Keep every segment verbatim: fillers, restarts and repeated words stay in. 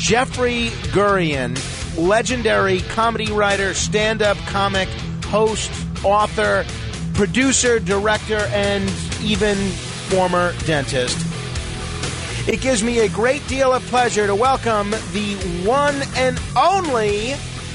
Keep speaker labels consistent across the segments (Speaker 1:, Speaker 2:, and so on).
Speaker 1: Jeffrey Gurian, legendary comedy writer, stand-up comic, host, author, producer, director, and even former dentist. It gives me a great deal of pleasure to welcome the one and only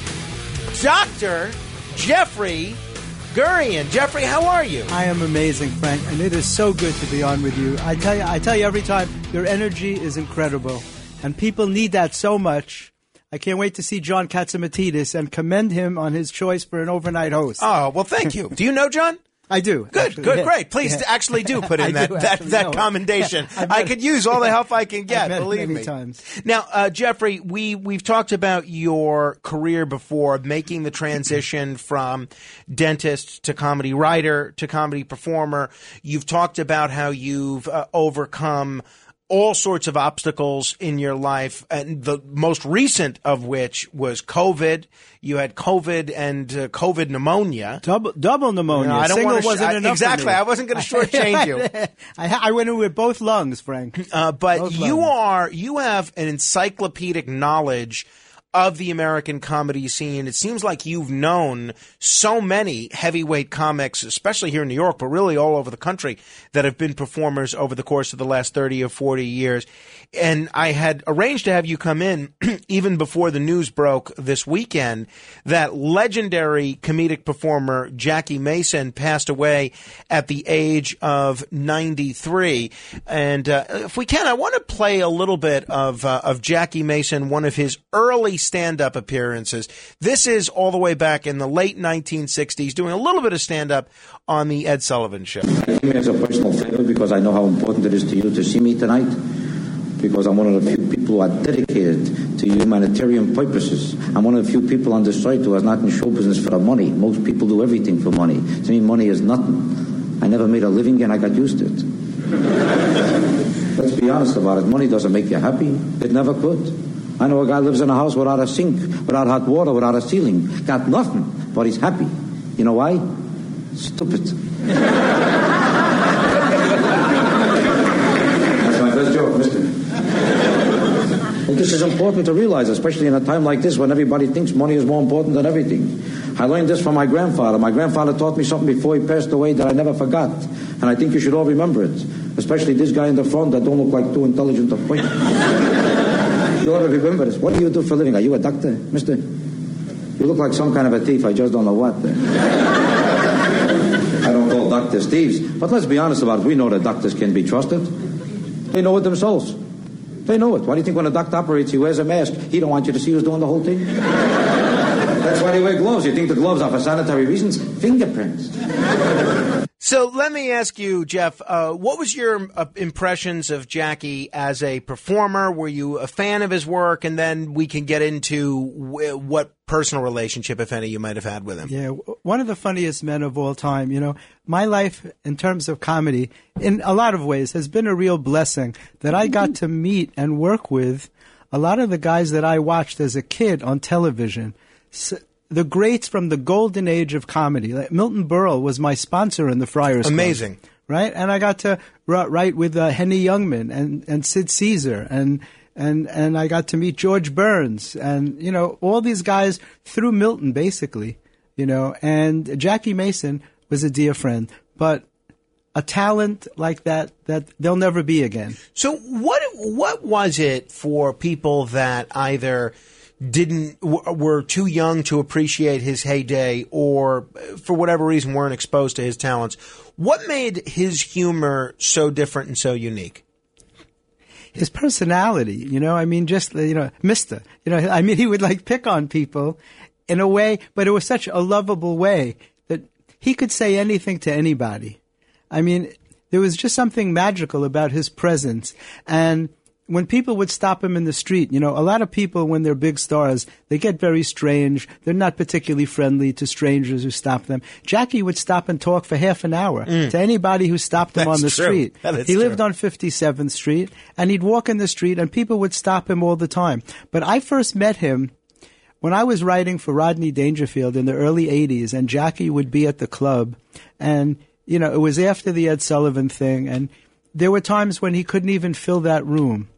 Speaker 1: Doctor Jeffrey Gurian. Jeffrey, how are you?
Speaker 2: I am amazing, Frank, and it is so good to be on with you. I tell you, I tell you every time, your energy is incredible, and people need that so much. I can't wait to see John Katzimatidis and commend him on his choice for an overnight host.
Speaker 1: Oh, well, thank you. Do you know John?
Speaker 2: I do.
Speaker 1: Good,
Speaker 2: actually,
Speaker 1: good,
Speaker 2: yeah.
Speaker 1: great. Please
Speaker 2: yeah.
Speaker 1: actually do put in that
Speaker 2: do
Speaker 1: that, that
Speaker 2: know.
Speaker 1: commendation.
Speaker 2: Yeah,
Speaker 1: I could use all the help I can get,
Speaker 2: I've met
Speaker 1: believe
Speaker 2: many
Speaker 1: me.
Speaker 2: Times.
Speaker 1: Now, uh, Jeffrey, we, we've talked about your career before, making the transition from dentist to comedy writer to comedy performer. You've talked about how you've uh, overcome all sorts of obstacles in your life, and the most recent of which was COVID. You had COVID and uh, COVID pneumonia.
Speaker 2: Double, double pneumonia.
Speaker 1: No, I don't
Speaker 2: Single
Speaker 1: want to
Speaker 2: wasn't
Speaker 1: sh-
Speaker 2: enough
Speaker 1: exactly.
Speaker 2: for me.
Speaker 1: I wasn't going to shortchange you.
Speaker 2: I, I went in with both lungs, Frank.
Speaker 1: Uh, but
Speaker 2: Both
Speaker 1: you
Speaker 2: lungs.
Speaker 1: are you have an encyclopedic knowledge of the American comedy scene. It seems like you've known so many heavyweight comics, especially here in New York, but really all over the country, that have been performers over the course of the last thirty or forty years. And I had arranged to have you come in even before the news broke this weekend that legendary comedic performer Jackie Mason passed away at the age of ninety-three. And uh, if we can, I want to play a little bit of uh, of Jackie Mason, one of his early stand-up appearances. This is all the way back in the late nineteen sixties, doing a little bit of stand-up on the Ed Sullivan Show.
Speaker 3: I came as a personal favor because I know how important it is to you to see me tonight, because I'm one of the few people who are dedicated to humanitarian purposes. I'm one of the few people on this site who is not in show business for the money. Most people do everything for money. To me, money is nothing. I never made a living and I got used to it. Let's be honest about it. Money doesn't make you happy. It never could. I know a guy lives in a house without a sink, without hot water, without a ceiling. Got nothing, but he's happy. You know why? Stupid. That's my first joke, mister. Well, this is important to realize, especially in a time like this when everybody thinks money is more important than everything. I learned this from my grandfather. My grandfather taught me something before he passed away that I never forgot. And I think you should all remember it, especially this guy in the front that don't look like too intelligent to point. You'll ever remember this. What do you do for a living? Are you a doctor, mister? You look like some kind of a thief. I just don't know what. I don't call doctors thieves. But let's be honest about it. We know that doctors can be trusted. They know it themselves. They know it. Why do you think when a doctor operates, he wears a mask? He don't want you to see who's doing the whole thing. That's why they wear gloves. You think the gloves are for sanitary reasons? Fingerprints.
Speaker 1: So let me ask you, Jeff, uh, what was your uh, impressions of Jackie as a performer? Were you a fan of his work? And then we can get into w- what personal relationship, if any, you might have had with him.
Speaker 2: Yeah, one of the funniest men of all time. You know, my life in terms of comedy, in a lot of ways, has been a real blessing that I got to meet and work with a lot of the guys that I watched as a kid on television. So, the greats from the golden age of comedy. Like Milton Berle was my sponsor in the Friars Club.
Speaker 1: Amazing.
Speaker 2: Right? And I got to write with uh, Henny Youngman and, and Sid Caesar, and, and, and I got to meet George Burns, and, you know, all these guys through Milton, basically, you know, and Jackie Mason was a dear friend, but a talent like that that there'll never be again.
Speaker 1: So what what was it for people that either didn't w- were too young to appreciate his heyday, or for whatever reason weren't exposed to his talents? What made his humor so different and so unique?
Speaker 2: His personality, you know, I mean, just, you know, Mister, you know, I mean, he would like pick on people in a way, but it was such a lovable way that he could say anything to anybody. I mean, there was just something magical about his presence. And when people would stop him in the street, you know, a lot of people, when they're big stars, they get very strange. They're not particularly friendly to strangers who stop them. Jackie would stop and talk for half an hour mm. to anybody who stopped him
Speaker 1: That's
Speaker 2: on the
Speaker 1: true.
Speaker 2: street. He lived
Speaker 1: true.
Speaker 2: on fifty-seventh Street, and he'd walk in the street, and people would stop him all the time. But I first met him when I was writing for Rodney Dangerfield in the early eighties, and Jackie would be at the club, and, you know, it was after the Ed Sullivan thing, and there were times when he couldn't even fill that room.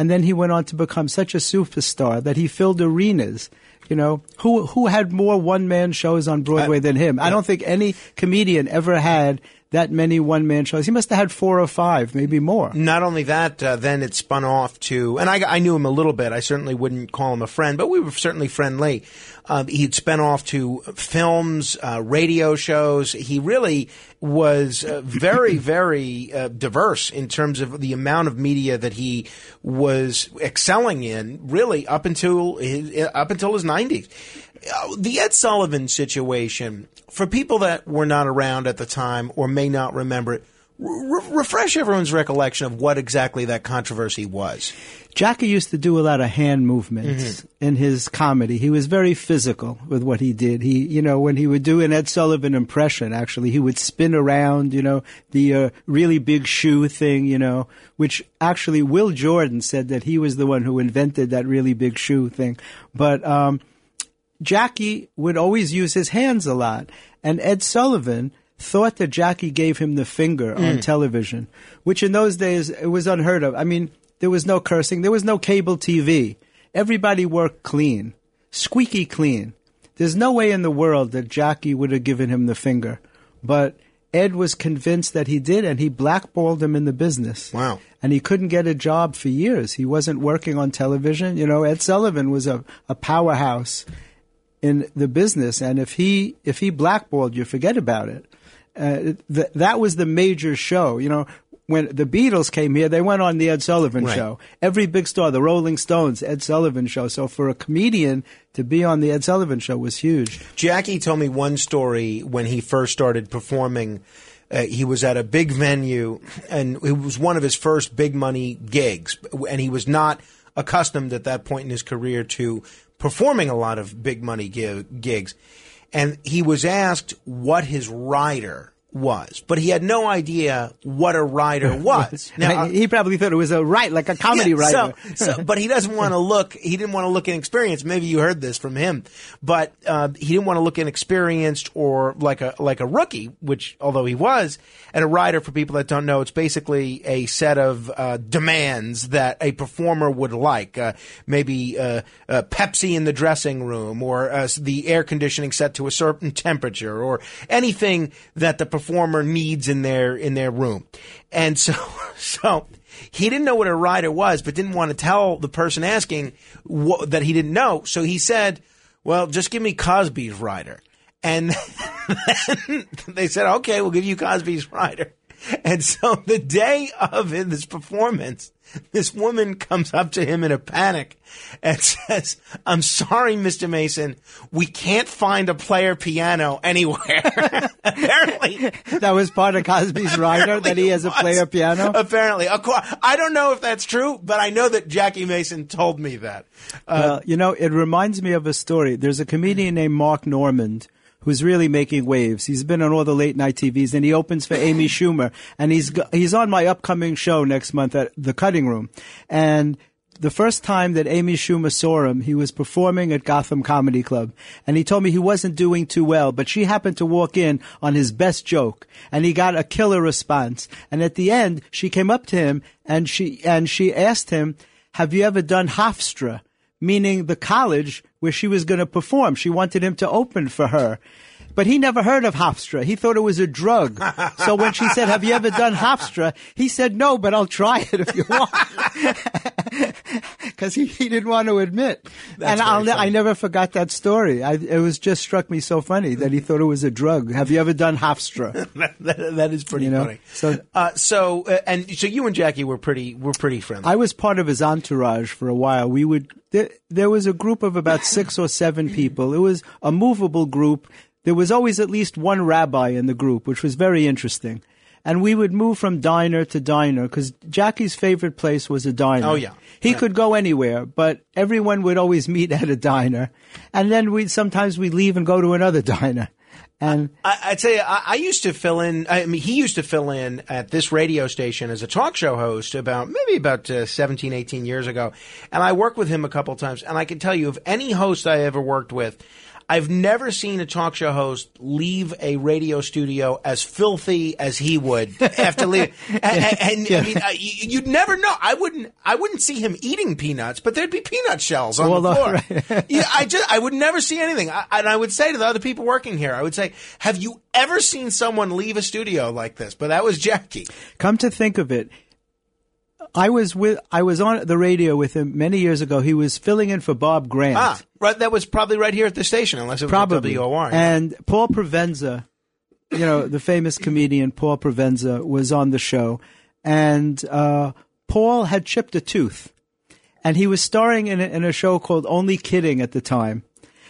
Speaker 2: And then he went on to become such a superstar that he filled arenas. You know, who who had more one-man shows on Broadway uh, than him? I don't think any comedian ever had that many one-man shows. He must have had four or five, maybe more.
Speaker 1: Not only that, uh, then it spun off to, and I, I knew him a little bit. I certainly wouldn't call him a friend, but we were certainly friendly. Uh, he'd spun off to films, uh, radio shows. He really was uh, very, very uh, diverse in terms of the amount of media that he was excelling in, really up until his, up until his nineties. Uh, the Ed Sullivan situation, for people that were not around at the time or may not remember it, re- refresh everyone's recollection of what exactly that controversy was.
Speaker 2: Jackie used to do a lot of hand movements mm-hmm. in his comedy. He was very physical with what he did. He, you know, when he would do an Ed Sullivan impression, actually, he would spin around, you know, the uh, really big shoe thing, you know, which actually Will Jordan said that he was the one who invented that really big shoe thing. But, um, Jackie would always use his hands a lot. And Ed Sullivan thought that Jackie gave him the finger mm. on television, which in those days, it was unheard of. I mean, there was no cursing. There was no cable T V. Everybody worked clean, squeaky clean. There's no way in the world that Jackie would have given him the finger. But Ed was convinced that he did, and he blackballed him in the business.
Speaker 1: Wow.
Speaker 2: And he couldn't get a job for years. He wasn't working on television. You know, Ed Sullivan was a, a powerhouse in the business, and if he if he blackballed you, forget about it. Uh, th- that was the major show. You know, when the Beatles came here, they went on the Ed Sullivan
Speaker 1: right.
Speaker 2: show. Every big star, the Rolling Stones, Ed Sullivan show. So for a comedian to be on the Ed Sullivan show was huge.
Speaker 1: Jackie told me one story when he first started performing. Uh, he was at a big venue, and it was one of his first big money gigs, and he was not accustomed at that point in his career to performing a lot of big money gig, gigs. And he was asked what his rider was, but he had no idea what a writer was.
Speaker 2: Now, he probably thought it was a right, like a comedy
Speaker 1: yeah,
Speaker 2: writer.
Speaker 1: So, so, but he doesn't want to look, he didn't want to look inexperienced. Maybe you heard this from him, but uh, he didn't want to look inexperienced or like a like a rookie, which, although he was. And a rider, for people that don't know, it's basically a set of uh, demands that a performer would like. Uh, maybe uh, uh, Pepsi in the dressing room, or uh, the air conditioning set to a certain temperature, or anything that the performer needs in their in their room. And so so he didn't know what a rider was, but didn't want to tell the person asking wh- that he didn't know. So he said, well, just give me Cosby's rider. And then they said, okay, we'll give you Cosby's rider. And so the day of this performance, this woman comes up to him in a panic and says, I'm sorry, Mister Mason, we can't find a player piano anywhere. Apparently.
Speaker 2: That was part of Cosby's rider, that he has a player piano?
Speaker 1: Apparently. I don't know if that's true, but I know that Jackie Mason told me that.
Speaker 2: Uh, well, you know, it reminds me of a story. There's a comedian named Mark Normand who's really making waves. He's been on all the late night T Vs, and he opens for Amy Schumer. And he's he's on my upcoming show next month at The Cutting Room. And the first time that Amy Schumer saw him, he was performing at Gotham Comedy Club. And he told me he wasn't doing too well, but she happened to walk in on his best joke, and he got a killer response. And at the end, she came up to him, and she and she asked him, have you ever done Hofstra? Meaning the college where she was going to perform. She wanted him to open for her. But he never heard of Hofstra. He thought it was a drug. So when she said, have you ever done Hofstra? He said, no, but I'll try it if you want. Because he, he didn't want to admit.
Speaker 1: That's
Speaker 2: and I'll,
Speaker 1: funny.
Speaker 2: I never forgot that story. I, it was just struck me so funny that he thought it was a drug. Have you ever done Hofstra?
Speaker 1: that, that, that is pretty
Speaker 2: you know?
Speaker 1: funny.
Speaker 2: So,
Speaker 1: uh, so, uh, and so you and Jackie were pretty, were pretty friendly.
Speaker 2: I was part of his entourage for a while. We would, there, there was a group of about six or seven people. It was a movable group. There was always at least one rabbi in the group, which was very interesting. And we would move from diner to diner because Jackie's favorite place was a diner.
Speaker 1: Oh, yeah.
Speaker 2: He
Speaker 1: yeah.
Speaker 2: could go anywhere, but everyone would always meet at a diner. And then we sometimes we'd leave and go to another diner. And
Speaker 1: I, I'd say I, I used to fill in. I mean, he used to fill in at this radio station as a talk show host about maybe about uh, seventeen, eighteen years ago. And I worked with him a couple times. And I can tell you, of any host I ever worked with, I've never seen a talk show host leave a radio studio as filthy as he would after leaving. And, and, and yeah. I mean, uh, you'd never know. I wouldn't. I wouldn't see him eating peanuts, but there'd be peanut shells on well, the floor. Right. yeah, I just, I would never see anything. I, and I would say to the other people working here, I would say, "Have you ever seen someone leave a studio like this?" But that was Jackie.
Speaker 2: Come to think of it, I was with I was on the radio with him many years ago. He was filling in for Bob Grant.
Speaker 1: Ah, right. That was probably right here at the station, unless it was
Speaker 2: probably.
Speaker 1: W O R.
Speaker 2: And Paul Provenza, you know, the famous comedian Paul Provenza, was on the show, and uh, Paul had chipped a tooth, and he was starring in a, in a show called Only Kidding at the time.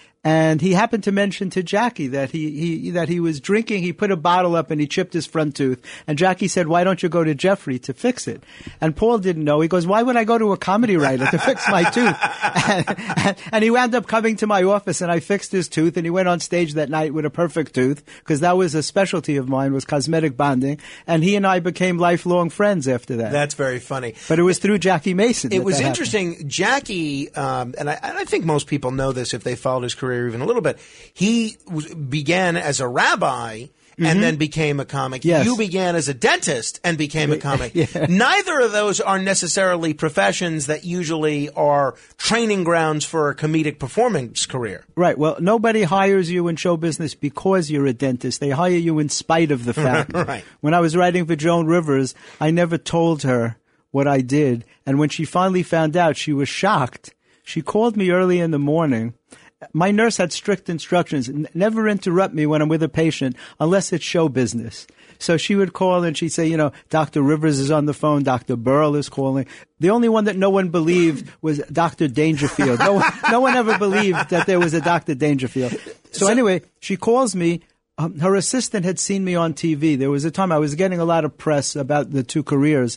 Speaker 2: And he happened to mention to Jackie that he, he that he was drinking. He put a bottle up and he chipped his front tooth. And Jackie said, "Why don't you go to Jeffrey to fix it?" And Paul didn't know. He goes, "Why would I go to a comedy writer to fix my tooth?" And, and, and he wound up coming to my office, and I fixed his tooth. And he went on stage that night with a perfect tooth, because that was a specialty of mine, was cosmetic bonding. And he and I became lifelong friends after that.
Speaker 1: That's very funny.
Speaker 2: But it was through Jackie Mason.
Speaker 1: It was
Speaker 2: that
Speaker 1: interesting.
Speaker 2: Happened.
Speaker 1: Jackie, um, and I, and I think most people know this if they followed his career even a little bit. He w- began as a rabbi and mm-hmm. then became a comic.
Speaker 2: Yes.
Speaker 1: You began as a dentist and became a comic.
Speaker 2: yeah.
Speaker 1: Neither of those are necessarily professions that usually are training grounds for a comedic performance career.
Speaker 2: Right. Well, nobody hires you in show business because you're a dentist. They hire you in spite of the fact.
Speaker 1: Right.
Speaker 2: When I was writing for Joan Rivers, I never told her what I did. And when she finally found out, she was shocked. She called me early in the morning. My nurse had strict instructions, never interrupt me when I'm with a patient unless it's show business. So she would call and she'd say, you know, Doctor Rivers is on the phone, Doctor Burl is calling. The only one that no one believed was Doctor Dangerfield. No one, no one ever believed that there was a Doctor Dangerfield. So, so anyway, she calls me. Um, her assistant had seen me on T V. There was a time I was getting a lot of press about the two careers.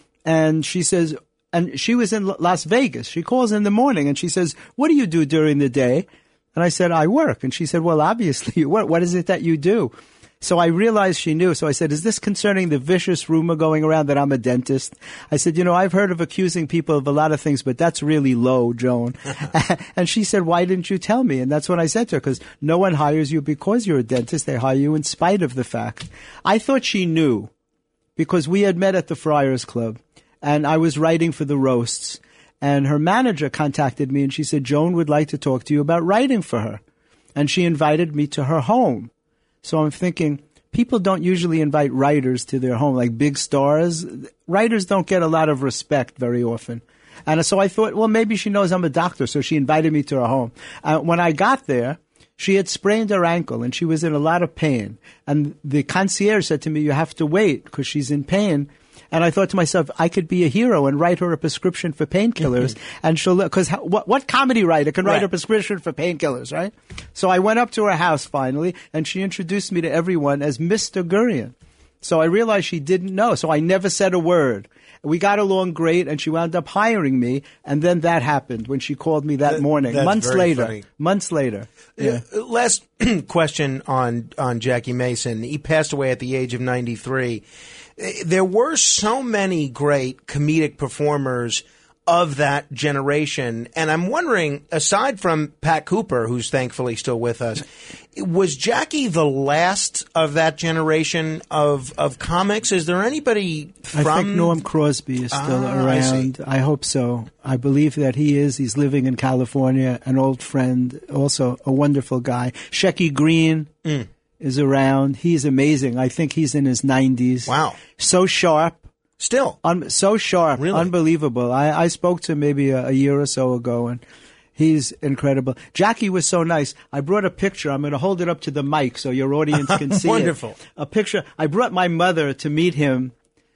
Speaker 2: And she says, and she was in Las Vegas. She calls in the morning and she says, "What do you do during the day?" And I said, "I work." And she said, "Well, obviously you work. What is it that you do?" So I realized she knew. So I said, "Is this concerning the vicious rumor going around that I'm a dentist?" I said, "You know, I've heard of accusing people of a lot of things, but that's really low, Joan." And she said, "Why didn't you tell me?" And that's when I said to her, because no one hires you because you're a dentist. They hire you in spite of the fact. I thought she knew because we had met at the Friars Club. And I was writing for the roasts, and her manager contacted me, and she said, "Joan would like to talk to you about writing for her." And she invited me to her home. So I'm thinking, people don't usually invite writers to their home, like big stars. Writers don't get a lot of respect very often. And so I thought, well, maybe she knows I'm a doctor, so she invited me to her home. Uh, when I got there, she had sprained her ankle, and she was in a lot of pain. And the concierge said to me, "You have to wait because she's in pain." And I thought to myself, I could be a hero and write her a prescription for painkillers. Mm-hmm. And she'll, because what, what comedy writer can write right. a prescription for painkillers, right? So I went up to her house finally, and she introduced me to everyone as Mister Gurian. So I realized she didn't know. So I never said a word. We got along great, and she wound up hiring me. And then that happened when she called me that, that morning. Months later.
Speaker 1: Funny.
Speaker 2: Months later. Yeah.
Speaker 1: Uh, last question on, on Jackie Mason. He passed away at the age of ninety-three. There were so many great comedic performers of that generation. And I'm wondering, aside from Pat Cooper, who's thankfully still with us, was Jackie the last of that generation of, of comics? Is there anybody from...
Speaker 2: I think Norm Crosby is still ah, around. I, I hope so. I believe that he is. He's living in California, an old friend, also a wonderful guy. Shecky Green. Mm. is around. He's amazing. I think he's in his nineties.
Speaker 1: Wow.
Speaker 2: So sharp.
Speaker 1: Still.
Speaker 2: Un- so sharp.
Speaker 1: Really?
Speaker 2: Unbelievable. I, I spoke to him maybe a, a year or so ago, and he's incredible. Jackie was so nice. I brought a picture. I'm going to hold it up to the mic so your audience can see
Speaker 1: Wonderful.
Speaker 2: it. Wonderful. A picture. I brought my mother to meet him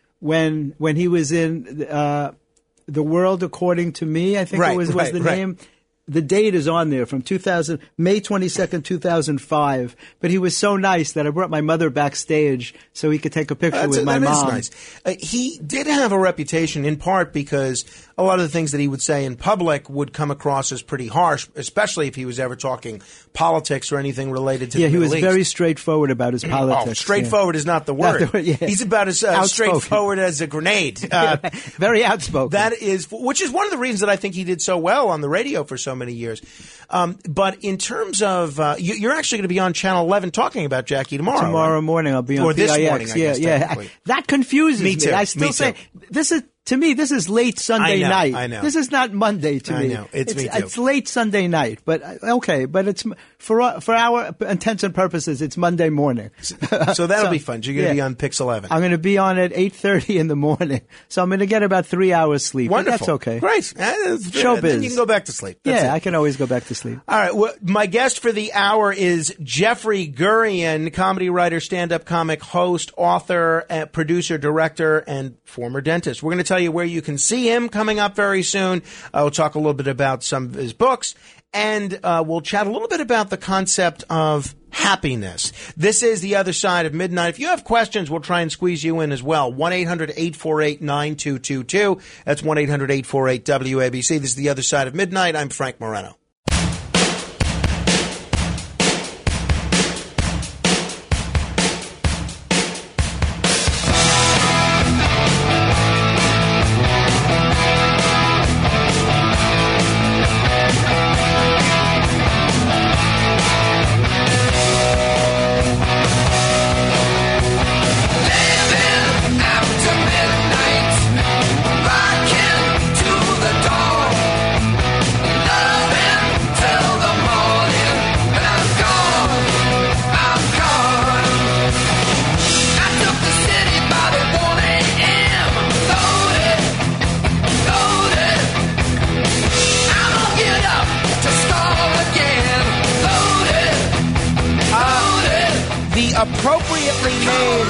Speaker 2: when when he was in uh, The World According to Me, I think
Speaker 1: right,
Speaker 2: it was, was
Speaker 1: right,
Speaker 2: the
Speaker 1: right.
Speaker 2: name. The date is on there from two thousand, May twenty-second, two thousand five. But he was so nice that I brought my mother backstage so he could take a picture
Speaker 1: That's
Speaker 2: with
Speaker 1: a,
Speaker 2: my
Speaker 1: that
Speaker 2: mom.
Speaker 1: Is nice. Uh, he did have a reputation in part because a lot of the things that he would say in public would come across as pretty harsh, especially if he was ever talking politics or anything related to
Speaker 2: yeah,
Speaker 1: the
Speaker 2: he
Speaker 1: Middle
Speaker 2: was
Speaker 1: East.
Speaker 2: very straightforward about his politics.
Speaker 1: Oh, straightforward
Speaker 2: yeah.
Speaker 1: is not the word.
Speaker 2: Not the word yeah.
Speaker 1: He's about as uh, straightforward as a grenade. Uh,
Speaker 2: very outspoken.
Speaker 1: That is, which is one of the reasons that I think he did so well on the radio for so so many years. Um, but in terms of, uh, you, you're actually going to be on Channel eleven talking about Jackie tomorrow.
Speaker 2: Tomorrow
Speaker 1: right?
Speaker 2: morning I'll be on
Speaker 1: or
Speaker 2: P I X.
Speaker 1: this morning, I
Speaker 2: yeah,
Speaker 1: guess,
Speaker 2: yeah.
Speaker 1: technically.
Speaker 2: That confuses me.
Speaker 1: Me too.
Speaker 2: I still
Speaker 1: Me
Speaker 2: say
Speaker 1: too.
Speaker 2: this is. To me, this is late Sunday
Speaker 1: I know,
Speaker 2: night.
Speaker 1: I know.
Speaker 2: This is not Monday to
Speaker 1: I
Speaker 2: me.
Speaker 1: know. It's me too.
Speaker 2: It's late Sunday night, but uh, okay. But it's for for our intents and purposes, it's Monday morning.
Speaker 1: So that'll
Speaker 2: So,
Speaker 1: be fun. You're going to
Speaker 2: yeah.
Speaker 1: be on Pix eleven.
Speaker 2: I'm going to be on at eight thirty in the morning, so I'm going to get about three hours sleep. But
Speaker 1: Wonderful.
Speaker 2: that's okay.
Speaker 1: Great. Uh,
Speaker 2: Showbiz.
Speaker 1: Then you can go back to sleep. That's
Speaker 2: yeah,
Speaker 1: it.
Speaker 2: I can always go back to sleep.
Speaker 1: All right. Well, my guest for the hour is Jeffrey Gurian, comedy writer, stand-up comic, host, author, uh, producer, director, and former dentist. We're going to tell you where you can see him coming up very soon. Uh, we'll talk a little bit about some of his books, and uh, we'll chat a little bit about the concept of happiness. This is The Other Side of Midnight. If you have questions, we'll try and squeeze you in as well. one eight hundred eight four eight nine two two two. That's one eight hundred eight four eight W A B C. This is The Other Side of Midnight. I'm Frank Moreno. Appropriately named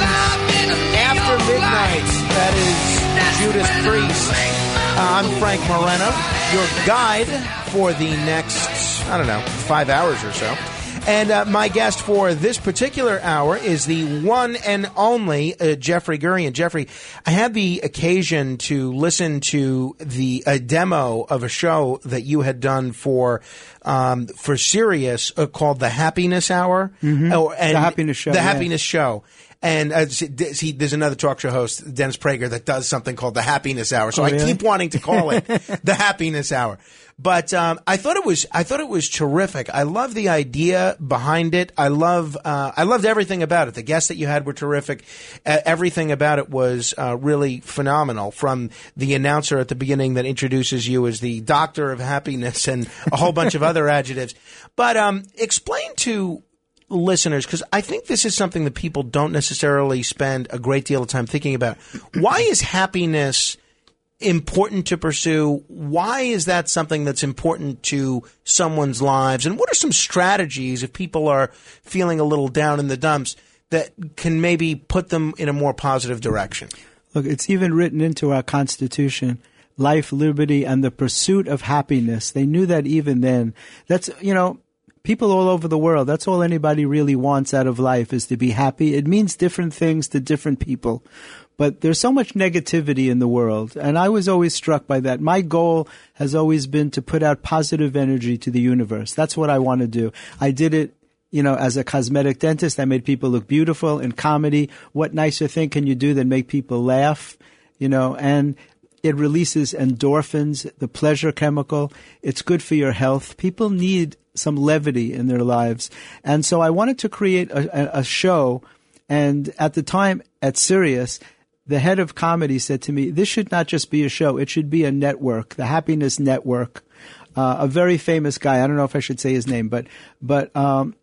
Speaker 1: After Midnight. That is Judas Priest. Uh, I'm Frank Moreno, your guide for the next, I don't know, five hours or so. And uh, my guest for this particular hour is the one and only uh, Jeffrey Gurian. Jeffrey, I had the occasion to listen to the a demo of a show that you had done for um, for Sirius uh, called The Happiness Hour.
Speaker 2: Mm-hmm.
Speaker 1: Oh, and
Speaker 2: The Happiness Show.
Speaker 1: The
Speaker 2: yeah.
Speaker 1: Happiness Show. And uh, see, there's another talk show host, Dennis Prager, that does something called The Happiness Hour. So
Speaker 2: oh,
Speaker 1: I
Speaker 2: really?
Speaker 1: keep wanting to call it The Happiness Hour. But um, I thought it was I thought it was terrific. I love the idea behind it. I love uh, I loved everything about it. The guests that you had were terrific. Uh, everything about it was uh, really phenomenal. From the announcer at the beginning that introduces you as the Doctor of Happiness and a whole bunch of other adjectives. But um, explain to listeners, because I think this is something that people don't necessarily spend a great deal of time thinking about. Why is happiness important to pursue? Why is that something that's important to someone's lives? And what are some strategies if people are feeling a little down in the dumps that can maybe put them in a more positive direction?
Speaker 2: Look, it's even written into our Constitution, life, liberty, and the pursuit of happiness. They knew that even then. That's, you know, people all over the world, that's all anybody really wants out of life is to be happy. It means different things to different people. But there's so much negativity in the world, and I was always struck by that. My goal has always been to put out positive energy to the universe. That's what I want to do. I did it, you know, as a cosmetic dentist. I made people look beautiful. In comedy, what nicer thing can you do than make people laugh, you know, and it releases endorphins, the pleasure chemical. It's good for your health. People need some levity in their lives. And so I wanted to create a, a, a show, and at the time at Sirius, the head of comedy said to me, this should not just be a show. It should be a network, the Happiness Network. Uh, a very famous guy. I don't know if I should say his name, but, but, um,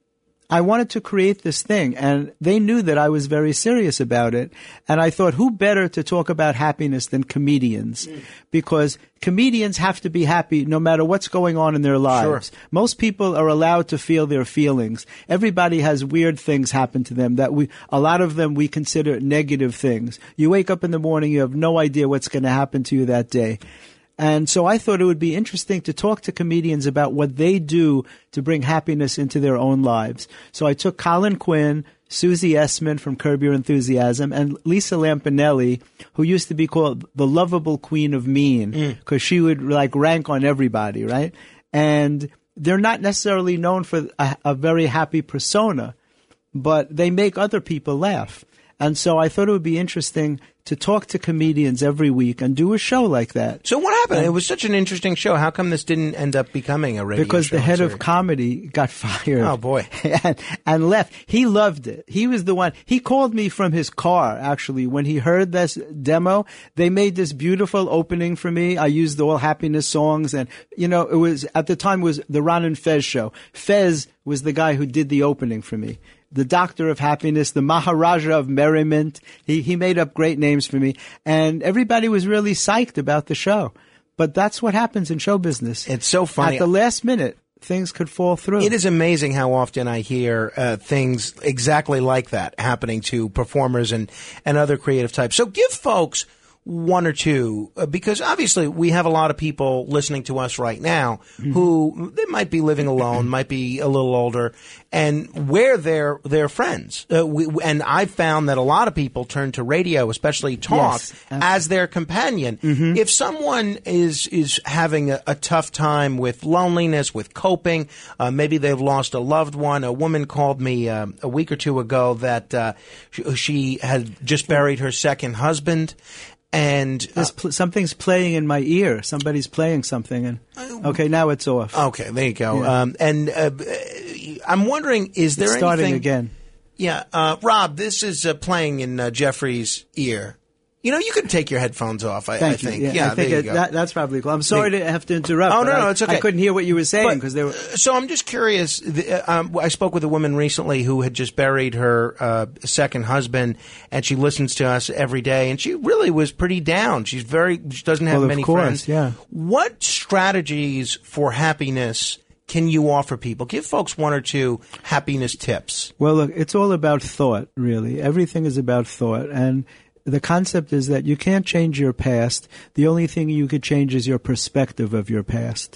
Speaker 2: I wanted to create this thing, and they knew that I was very serious about it. And I thought, who better to talk about happiness than comedians? Mm. Because comedians have to be happy no matter what's going on in their lives.
Speaker 1: Sure.
Speaker 2: Most people are allowed to feel their feelings. Everybody has weird things happen to them that we, a lot of them we consider negative things. You wake up in the morning, you have no idea what's going to happen to you that day. And so I thought it would be interesting to talk to comedians about what they do to bring happiness into their own lives. So I took Colin Quinn, Susie Essman from Curb Your Enthusiasm, and Lisa Lampanelli, who used to be called the lovable queen of mean, because mm. she would like rank on everybody, right? And they're not necessarily known for a, a very happy persona, but they make other people laugh. And so I thought it would be interesting to talk to comedians every week and do a show like that.
Speaker 1: So what happened? Um, it was such an interesting show. How come this didn't end up becoming a radio
Speaker 2: because
Speaker 1: show?
Speaker 2: Because the head
Speaker 1: series?
Speaker 2: of comedy got fired.
Speaker 1: Oh, boy.
Speaker 2: and, and left. He loved it. He was the one. He called me from his car, actually, when he heard this demo. They made this beautiful opening for me. I used all happiness songs. And, you know, it was, at the time, it was the Ron and Fez show. Fez was the guy who did the opening for me. The Doctor of Happiness, the Maharaja of Merriment. He he made up great names for me. And everybody was really psyched about the show. But that's what happens in show business.
Speaker 1: It's so funny.
Speaker 2: At the last minute, things could fall through.
Speaker 1: It is amazing how often I hear uh, things exactly like that happening to performers and, and other creative types. So give folks one or two, uh, because obviously we have a lot of people listening to us right now mm-hmm. who they might be living alone, might be a little older, and we're their their friends. Uh, we, and I've found that a lot of people turn to radio, especially talk,
Speaker 2: yes,
Speaker 1: as their companion. Mm-hmm. If someone is is having a, a tough time with loneliness, with coping, uh, maybe they've lost a loved one. A woman called me uh, a week or two ago that uh, she, she had just buried her second husband. And uh,
Speaker 2: pl- something's playing in my ear. Somebody's playing something, and okay, now it's off.
Speaker 1: Okay, there you go.
Speaker 2: Yeah.
Speaker 1: Um, and uh, I'm wondering, is there
Speaker 2: it's starting
Speaker 1: anything?
Speaker 2: again?
Speaker 1: Yeah, uh, Rob, this is uh, playing in uh, Jeffrey's ear. You know, you could take your headphones off, I,
Speaker 2: Thank
Speaker 1: I think.
Speaker 2: You. Yeah,
Speaker 1: yeah
Speaker 2: I think
Speaker 1: there
Speaker 2: it,
Speaker 1: you go.
Speaker 2: That, that's probably cool. I'm sorry
Speaker 1: Thank,
Speaker 2: to have to interrupt.
Speaker 1: Oh, no, no,
Speaker 2: I,
Speaker 1: it's okay.
Speaker 2: I couldn't hear what you were saying because they were.
Speaker 1: So I'm just curious. The, uh, um, I spoke with a woman recently who had just buried her uh, second husband, and she listens to us every day, and she really was pretty down. She's very, she doesn't have
Speaker 2: well,
Speaker 1: many
Speaker 2: of course,
Speaker 1: friends.
Speaker 2: Yeah.
Speaker 1: What strategies for happiness can you offer people? Give folks one or two happiness tips.
Speaker 2: Well, look, it's all about thought, really. Everything is about thought, and the concept is that you can't change your past. The only thing you could change is your perspective of your past.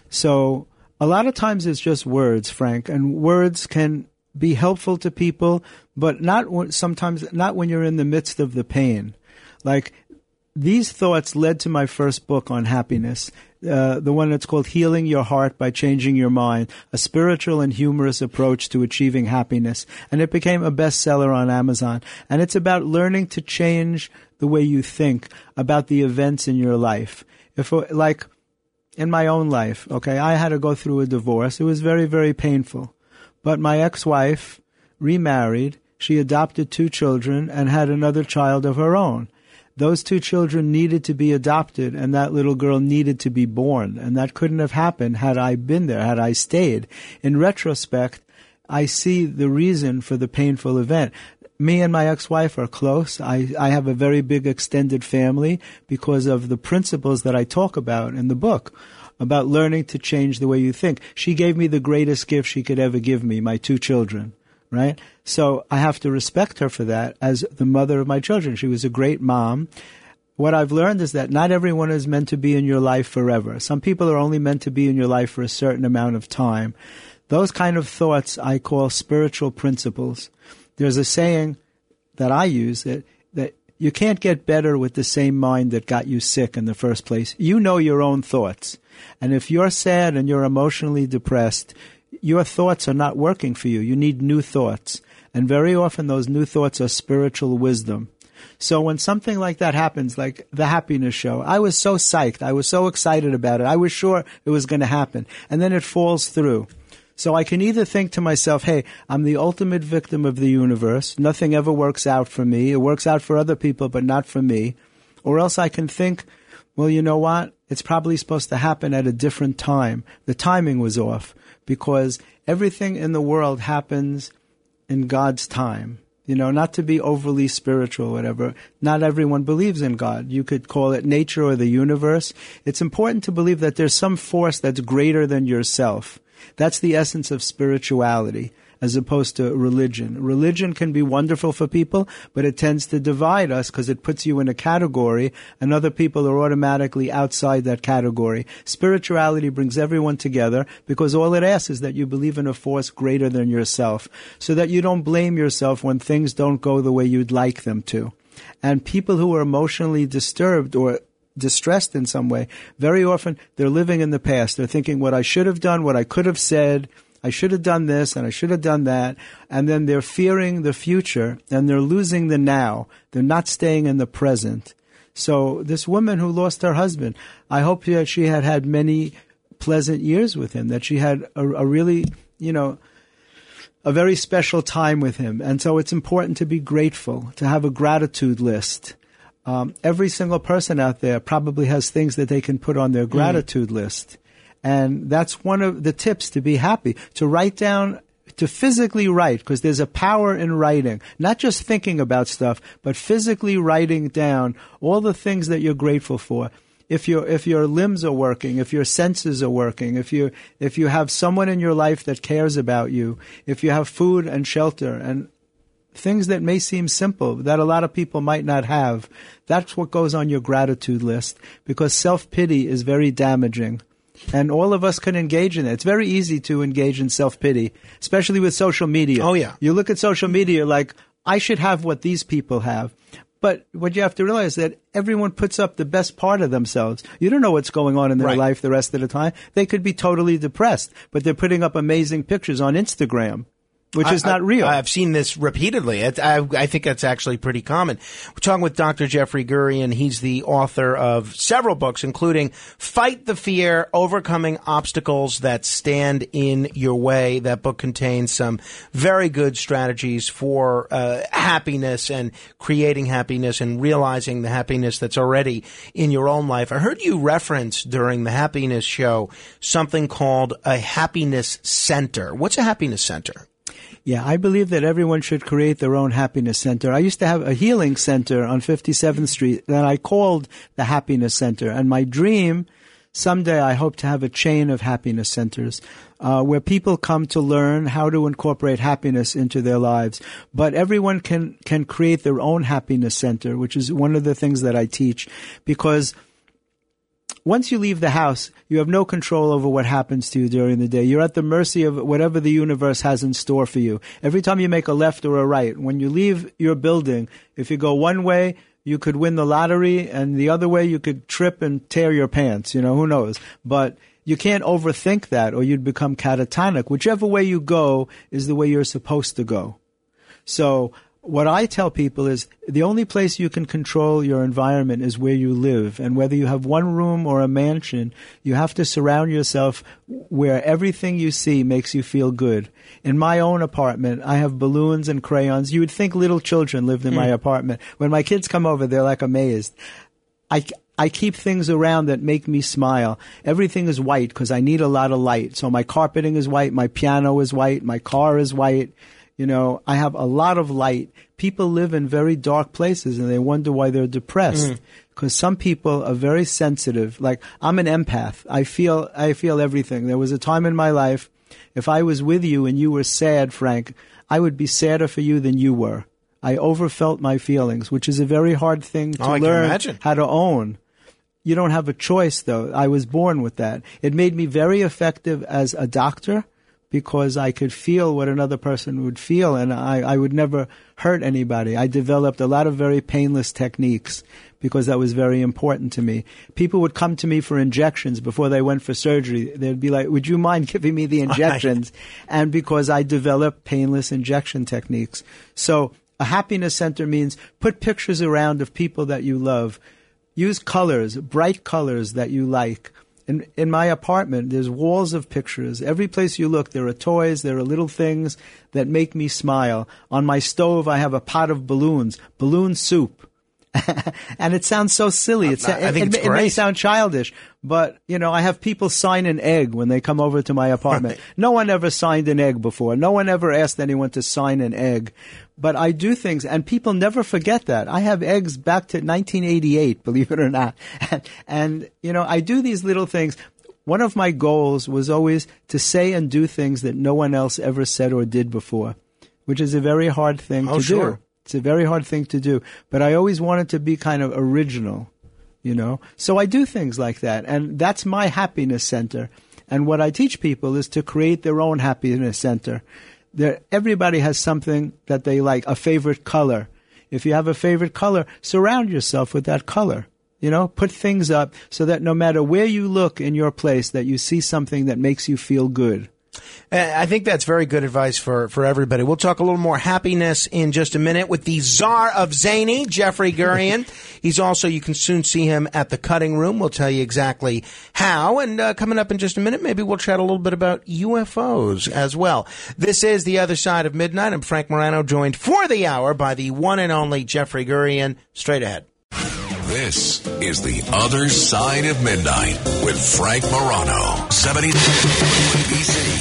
Speaker 2: So a lot of times it's just words, Frank, and words can be helpful to people, but not sometimes not when you're in the midst of the pain. Like these thoughts led to my first book on happiness, uh, the one that's called Healing Your Heart by Changing Your Mind, a spiritual and humorous approach to achieving happiness. And it became a bestseller on Amazon. And it's about learning to change the way you think about the events in your life. If, like, in my own life, okay, I had to go through a divorce. It was very, very painful. But my ex-wife remarried. She adopted two children and had another child of her own. Those two children needed to be adopted, and that little girl needed to be born. And that couldn't have happened had I been there, had I stayed. In retrospect, I see the reason for the painful event. Me and my ex-wife are close. I, I have a very big extended family because of the principles that I talk about in the book, about learning to change the way you think. She gave me the greatest gift she could ever give me, my two children. Right? So I have to respect her for that as the mother of my children. She was a great mom. What I've learned is that not everyone is meant to be in your life forever. Some people are only meant to be in your life for a certain amount of time. Those kind of thoughts I call spiritual principles. There's a saying that I use that, that you can't get better with the same mind that got you sick in the first place. You know your own thoughts. And if you're sad and you're emotionally depressed, your thoughts are not working for you. You need new thoughts. And very often those new thoughts are spiritual wisdom. So when something like that happens, like the happiness show, I was so psyched. I was so excited about it. I was sure it was going to happen. And then it falls through. So I can either think to myself, hey, I'm the ultimate victim of the universe. Nothing ever works out for me. It works out for other people, but not for me. Or else I can think, well, you know what? It's probably supposed to happen at a different time. The timing was off. Because everything in the world happens in God's time. You know, not to be overly spiritual or whatever. Not everyone believes in God. You could call it nature or the universe. It's important to believe that there's some force that's greater than yourself. That's the essence of spirituality, as opposed to religion. Religion can be wonderful for people, but it tends to divide us because it puts you in a category and other people are automatically outside that category. Spirituality brings everyone together because all it asks is that you believe in a force greater than yourself so that you don't blame yourself when things don't go the way you'd like them to. And people who are emotionally disturbed or distressed in some way, very often they're living in the past. They're thinking what I should have done, what I could have said, I should have done this and I should have done that. And then they're fearing the future and they're losing the now. They're not staying in the present. So this woman who lost her husband, I hope that she had had many pleasant years with him, that she had a, a really, you know, a very special time with him. And so it's important to be grateful, to have a gratitude list. Um, every single person out there probably has things that they can put on their gratitude mm. list. And that's one of the tips to be happy, to write down, to physically write, because there's a power in writing, not just thinking about stuff, but physically writing down all the things that you're grateful for. If your if your limbs are working, if your senses are working, if you if you have someone in your life that cares about you, if you have food and shelter and things that may seem simple that a lot of people might not have, that's what goes on your gratitude list, because self-pity is very damaging. And all of us can engage in it. It's very easy to engage in self-pity, especially with social media.
Speaker 1: Oh, yeah.
Speaker 2: You look at social media like, I should have what these people have. But what you have to realize is that everyone puts up the best part of themselves. You don't know what's going on in their
Speaker 1: right.
Speaker 2: life the rest of the time. They could be totally depressed, but they're putting up amazing pictures on Instagram, which
Speaker 1: I,
Speaker 2: is not
Speaker 1: I,
Speaker 2: real.
Speaker 1: I've seen this repeatedly. It, I, I think that's actually pretty common. We're talking with Doctor Jeffrey Gurian. He's the author of several books, including Fight the Fear, Overcoming Obstacles That Stand in Your Way. That book contains some very good strategies for uh, happiness and creating happiness and realizing the happiness that's already in your own life. I heard you reference during the Happiness Show something called a happiness center. What's a happiness center?
Speaker 2: Yeah, I believe that everyone should create their own happiness center. I used to have a healing center on fifty-seventh Street that I called the Happiness Center. And my dream, someday I hope to have a chain of happiness centers uh, where people come to learn how to incorporate happiness into their lives. But everyone can, can create their own happiness center, which is one of the things that I teach, because once you leave the house, you have no control over what happens to you during the day. You're at the mercy of whatever the universe has in store for you. Every time you make a left or a right, when you leave your building, if you go one way, you could win the lottery, and the other way you could trip and tear your pants. You know, who knows? But you can't overthink that or you'd become catatonic. Whichever way you go is the way you're supposed to go. So what I tell people is the only place you can control your environment is where you live. And whether you have one room or a mansion, you have to surround yourself where everything you see makes you feel good. In my own apartment, I have balloons and crayons. You would think little children lived in mm. my apartment. When my kids come over, they're like amazed. I, I keep things around that make me smile. Everything is white because I need a lot of light. So my carpeting is white, my piano is white, my car is white. You know, I have a lot of light. People live in very dark places and they wonder why they're depressed. Because mm. some people are very sensitive. Like, I'm an empath. I feel, I feel everything. There was a time in my life, if I was with you and you were sad, Frank, I would be sadder for you than you were. I overfelt my feelings, which is a very hard thing to
Speaker 1: oh, I
Speaker 2: learn
Speaker 1: can imagine.
Speaker 2: how to own. You don't have a choice, though. I was born with that. It made me very effective as a doctor, because I could feel what another person would feel, and I, I would never hurt anybody. I developed a lot of very painless techniques because that was very important to me. People would come to me for injections before they went for surgery. They'd be like, would you mind giving me the injections? And because I developed painless injection techniques. So a happiness center means put pictures around of people that you love. Use colors, bright colors that you like. In, in my apartment, there's walls of pictures. Every place you look, there are toys, there are little things that make me smile. On my stove, I have a pot of balloons, balloon soup. And it sounds so silly. It's,
Speaker 1: I think
Speaker 2: it,
Speaker 1: it's
Speaker 2: it,
Speaker 1: great.
Speaker 2: It may sound childish, but, you know, I have people sign an egg when they come over to my apartment. No one ever signed an egg before. No one ever asked anyone to sign an egg. But I do things, and people never forget that. I have eggs back to nineteen eighty-eight, believe it or not. And, and, you know, I do these little things. One of my goals was always to say and do things that no one else ever said or did before, which is a very hard thing
Speaker 1: oh,
Speaker 2: to
Speaker 1: sure.
Speaker 2: do. It's a very hard thing to do. But I always wanted to be kind of original, you know. So I do things like that, and that's my happiness center. And what I teach people is to create their own happiness center. There, everybody has something that they like, a favorite color. If you have a favorite color, surround yourself with that color. You know, put things up so that no matter where you look in your place, that you see something that makes you feel good.
Speaker 1: I think that's very good advice for, for everybody. We'll talk a little more happiness in just a minute with the czar of zany, Jeffrey Gurian. He's also, you can soon see him at the Cutting Room. We'll tell you exactly how. And uh, coming up in just a minute, maybe we'll chat a little bit about U F Os as well. This is The Other Side of Midnight. I'm Frank Morano, joined for the hour by the one and only Jeffrey Gurian. Straight ahead.
Speaker 4: This is The Other Side of Midnight with Frank Morano, seventy W A B C.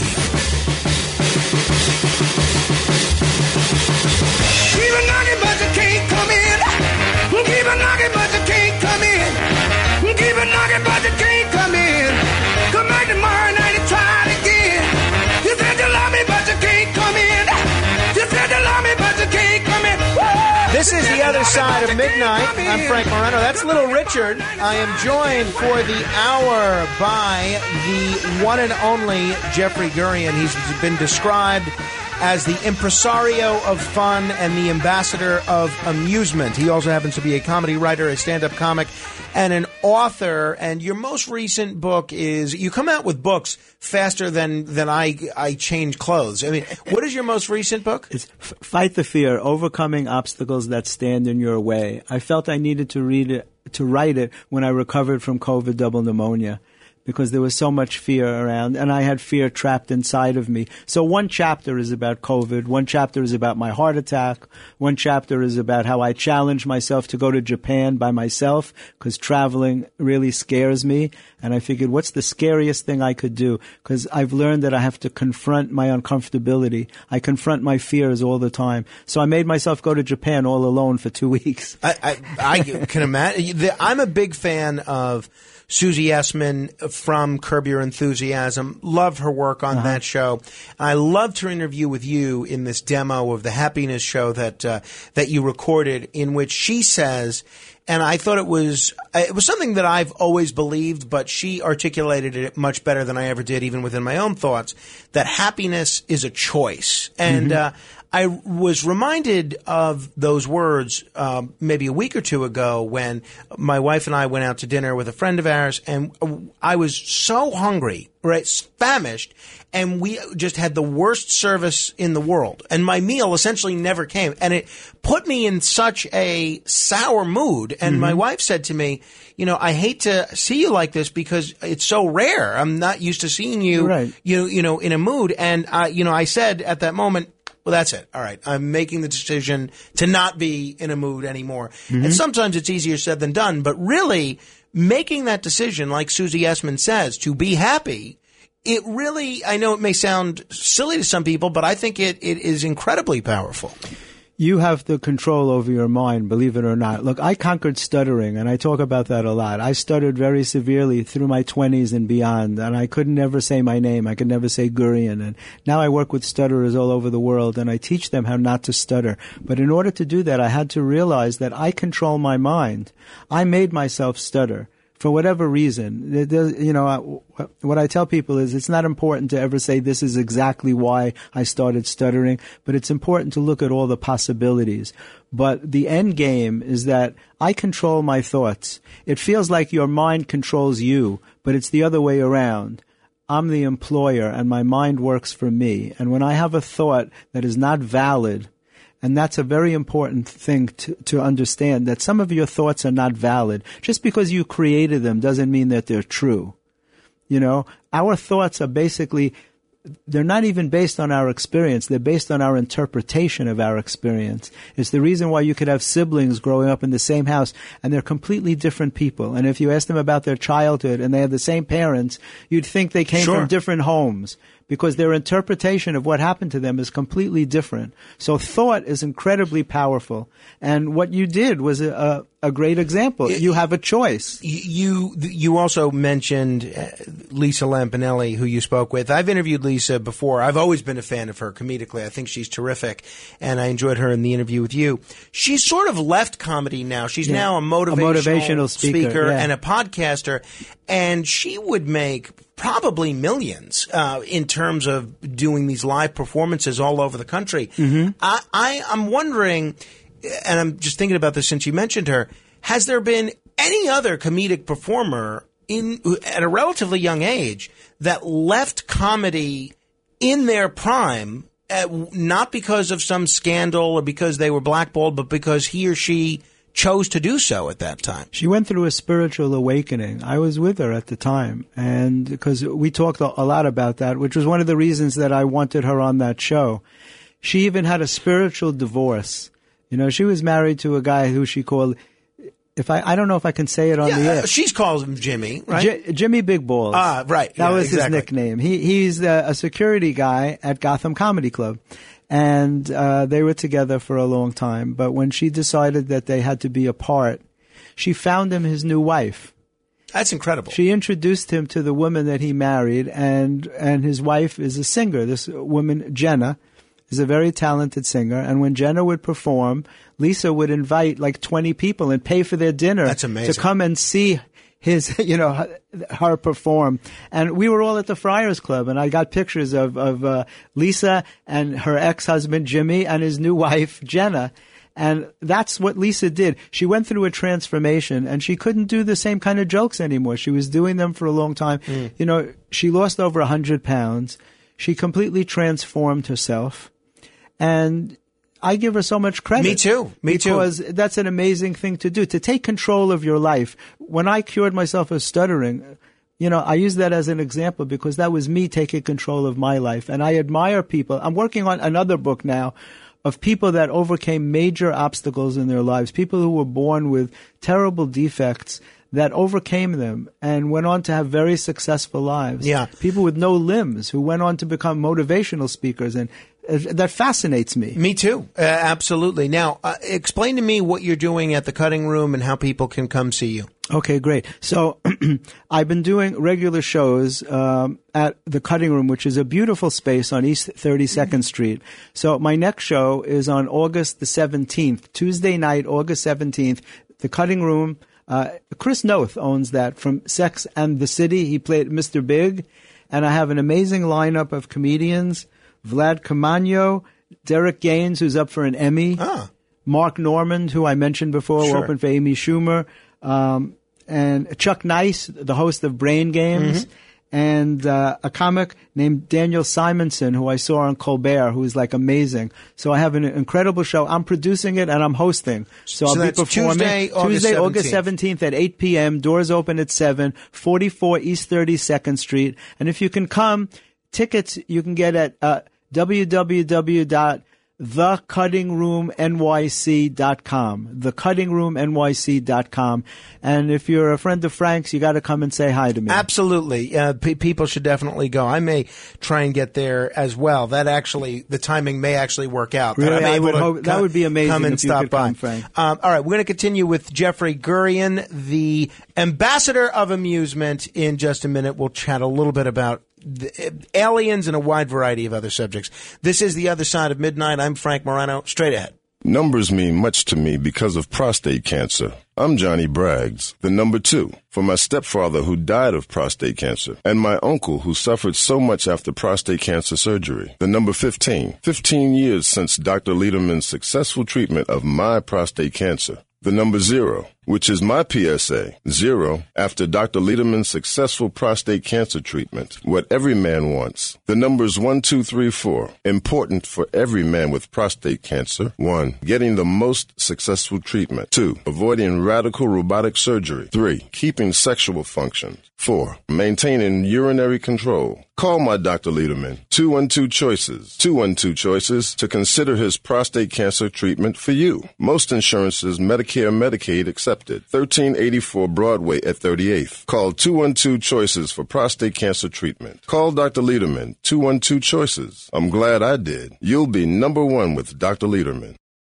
Speaker 5: Keep a knocking, but you can't come in. Keep a knocking, but you can't come in. Keep a knocking, but you can't come in. Come back tomorrow night and try it again. You said you love me, but you can't come in. You said you love me, but you can't come in.
Speaker 1: This is The Other Side of Midnight. I'm Frank Morano. That's Little Richard. I am joined for the hour by the one and only Jeffrey Gurian. He's been described as the impresario of fun and the ambassador of amusement. He also happens to be a comedy writer, a stand-up comic, and an author. And your most recent book is, you come out with books faster than, than I, I change clothes. I mean, what is your most recent book?
Speaker 2: It's F- Fight the Fear, Overcoming Obstacles That Stand in Your Way. I felt I needed to read it, to write it when I recovered from COVID double pneumonia, because there was so much fear around, and I had fear trapped inside of me. So one chapter is about COVID, one chapter is about my heart attack, one chapter is about how I challenged myself to go to Japan by myself, because traveling really scares me, and I figured, what's the scariest thing I could do? Because I've learned that I have to confront my uncomfortability. I confront my fears all the time. So I made myself go to Japan all alone for two weeks.
Speaker 1: I, I, I can imagine. I'm a big fan of Susie Essman from Curb Your Enthusiasm. Love her work on uh-huh. that show. I loved her interview with you in this demo of the Happiness Show that uh, that you recorded, in which she says, and I thought it was it was something that I've always believed, but she articulated it much better than I ever did, even within my own thoughts, that happiness is a choice. And mm-hmm. uh, I was reminded of those words um, maybe a week or two ago when my wife and I went out to dinner with a friend of ours, and I was so hungry, right, famished, and we just had the worst service in the world. And my meal essentially never came. And it put me in such a sour mood. And mm-hmm. my wife said to me, you know, I hate to see you like this because it's so rare. I'm not used to seeing you,
Speaker 2: right.
Speaker 1: you, you know, in a mood. And, I, you know, I said at that moment, well, that's it. All right. I'm making the decision to not be in a mood anymore. Mm-hmm. And sometimes it's easier said than done. But really, making that decision, like Susie Essman says, to be happy, it really, I know it may sound silly to some people, but I think it, it is incredibly powerful.
Speaker 2: You have the control over your mind, believe it or not. Look, I conquered stuttering, and I talk about that a lot. I stuttered very severely through my twenties and beyond, and I could never say my name. I could never say Gurian. And now I work with stutterers all over the world, and I teach them how not to stutter. But in order to do that, I had to realize that I control my mind. I made myself stutter. For whatever reason, you know, what I tell people is it's not important to ever say this is exactly why I started stuttering, but it's important to look at all the possibilities. But the end game is that I control my thoughts. It feels like your mind controls you, but it's the other way around. I'm the employer and my mind works for me. And when I have a thought that is not valid, and that's a very important thing to, to understand, that some of your thoughts are not valid. Just because you created them doesn't mean that they're true. You know, our thoughts are basically, they're not even based on our experience. They're based on our interpretation of our experience. It's the reason why you could have siblings growing up in the same house and they're completely different people. And if you ask them about their childhood and they have the same parents, you'd think they came
Speaker 1: Sure.
Speaker 2: from different homes, because their interpretation of what happened to them is completely different. So thought is incredibly powerful. And what you did was a, a great example. It, you have a choice.
Speaker 1: You you also mentioned Lisa Lampanelli, who you spoke with. I've interviewed Lisa before. I've always been a fan of her comedically. I think she's terrific, and I enjoyed her in the interview with you. She's sort of left comedy now. She's yeah. now a motivational,
Speaker 2: a motivational speaker,
Speaker 1: speaker
Speaker 2: yeah.
Speaker 1: and a podcaster, and she would make probably millions uh, in terms of doing these live performances all over the country.
Speaker 2: Mm-hmm.
Speaker 1: I, I, I'm wondering, and I'm just thinking about this since you mentioned her, has there been any other comedic performer in at a relatively young age that left comedy in their prime, uh, not because of some scandal or because they were blackballed, but because he or she chose to do so at that time.
Speaker 2: She went through a spiritual awakening. I was with her at the time, and because we talked a lot about that, which was one of the reasons that I wanted her on that show. She even had a spiritual divorce. You know, she was married to a guy who she called, if I, I don't know if I can say it on
Speaker 1: yeah,
Speaker 2: the air.
Speaker 1: Uh, she calls him Jimmy, right?
Speaker 2: J- Jimmy Big Balls.
Speaker 1: Ah, right.
Speaker 2: That
Speaker 1: yeah,
Speaker 2: was
Speaker 1: exactly.
Speaker 2: his nickname. He He's a, a security guy at Gotham Comedy Club. And uh, they were together for a long time. But when she decided that they had to be apart, she found him his new wife.
Speaker 1: That's incredible.
Speaker 2: She introduced him to the woman that he married, and and his wife is a singer. This woman, Jenna, is a very talented singer. And when Jenna would perform, Lisa would invite like twenty people and pay for their dinner.
Speaker 1: That's amazing.
Speaker 2: To come and see his, you know, her, her perform. And we were all at the Friars Club, and I got pictures of, of uh, Lisa and her ex-husband, Jimmy, and his new wife, Jenna. And that's what Lisa did. She went through a transformation, and she couldn't do the same kind of jokes anymore. She was doing them for a long time. Mm. You know, she lost over one hundred pounds. She completely transformed herself. And I give her so much credit.
Speaker 1: Me too. Me
Speaker 2: because
Speaker 1: too.
Speaker 2: Because that's an amazing thing to do, to take control of your life. When I cured myself of stuttering, you know, I use that as an example because that was me taking control of my life. And I admire people. I'm working on another book now of people that overcame major obstacles in their lives, people who were born with terrible defects that overcame them and went on to have very successful lives.
Speaker 1: Yeah.
Speaker 2: People with no limbs who went on to become motivational speakers, and uh, that fascinates me.
Speaker 1: Me too. Uh, absolutely. Now, uh, explain to me what you're doing at the Cutting Room and how people can come see you.
Speaker 2: Okay, great. So I've been doing regular shows um, at the Cutting Room, which is a beautiful space on East thirty-second Street. So my next show is on August the seventeenth, Tuesday night, August seventeenth, the Cutting Room. Uh, Chris Noth owns that from Sex and the City. He played Mister Big. And I have an amazing lineup of comedians. Vlad Camano, Derek Gaines, who's up for an Emmy.
Speaker 1: Ah.
Speaker 2: Mark Normand, who I mentioned before,
Speaker 1: Sure.
Speaker 2: open for Amy Schumer. Um, and Chuck Nice, the host of Brain Games. Mm-hmm. And uh, a comic named Daniel Simonson, who I saw on Colbert, who is like amazing. So I have an incredible show. I'm producing it and I'm hosting. So,
Speaker 1: So
Speaker 2: I'll be
Speaker 1: that's
Speaker 2: performing
Speaker 1: Tuesday, August
Speaker 2: Tuesday, August
Speaker 1: seventeenth.
Speaker 2: seventeenth at eight p.m. Doors open at seven, forty-four East thirty-second Street. And if you can come, tickets you can get at uh, w w w dot the cutting room n y c dot com. the cutting room n y c dot com. And if you're a friend of Frank's, you got to come and say hi to me.
Speaker 1: Absolutely. Uh, pe- people should definitely go. I may try and get there as well. That actually, the timing may actually work out.
Speaker 2: Really?
Speaker 1: I'm
Speaker 2: I
Speaker 1: able
Speaker 2: would
Speaker 1: to
Speaker 2: hope- that
Speaker 1: come-
Speaker 2: would be amazing
Speaker 1: Come and
Speaker 2: if you
Speaker 1: stop
Speaker 2: could
Speaker 1: by.
Speaker 2: come, Frank.
Speaker 1: Um, all right, we're going to continue with Jeffrey Gurian, the ambassador of amusement. In just a minute, we'll chat a little bit about the, aliens and a wide variety of other subjects. This is The Other Side of Midnight. I'm Frank Morano. Straight ahead.
Speaker 6: Numbers mean much to me because of prostate cancer. I'm Johnny Braggs, the number two, for my stepfather who died of prostate cancer, and my uncle who suffered so much after prostate cancer surgery. The number fifteen, fifteen years since Doctor Lederman's successful treatment of my prostate cancer. The number zero, which is my P S A, zero, after Doctor Lederman's successful prostate cancer treatment. What every man wants. The numbers one, two, three, four, important for every man with prostate cancer. One, getting the most successful treatment. Two, avoiding radical robotic surgery. Three, keeping sexual function. Four, maintaining urinary control. Call my Doctor Lederman, two one two Choices, two one two Choices, to consider his prostate cancer treatment for you. Most insurances, Medicare, Medicaid accepted. thirteen eighty-four Broadway at thirty-eighth. Call two one two Choices for prostate cancer treatment. Call Doctor Lederman, two one two Choices. I'm glad I did. You'll be number one with Doctor Lederman.